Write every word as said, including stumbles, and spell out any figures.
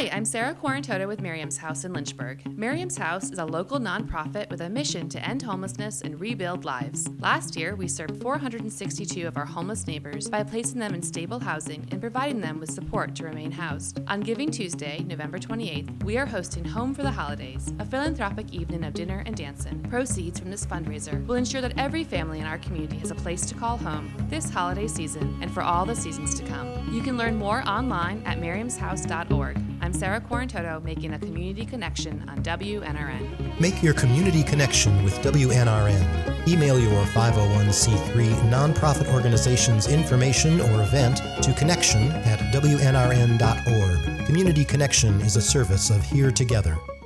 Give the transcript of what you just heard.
Hi, I'm Sarah Quarantoto with Miriam's House in Lynchburg. Miriam's House is a local nonprofit with a mission to end homelessness and rebuild lives. Last year, we served four hundred sixty-two of our homeless neighbors by placing them in stable housing and providing them with support to remain housed. On Giving Tuesday, November twenty-eighth, we are hosting Home for the Holidays, a philanthropic evening of dinner and dancing. Proceeds from this fundraiser will ensure that every family in our community has a place to call home this holiday season and for all the seasons to come. You can learn more online at miriams house dot org. I'm Sarah Quarantoto, making a community connection on W N R N. Make your community connection with W N R N. Email your five oh one c three nonprofit organization's information or event to connection at W N R N dot org. Community Connection is a service of Here Together.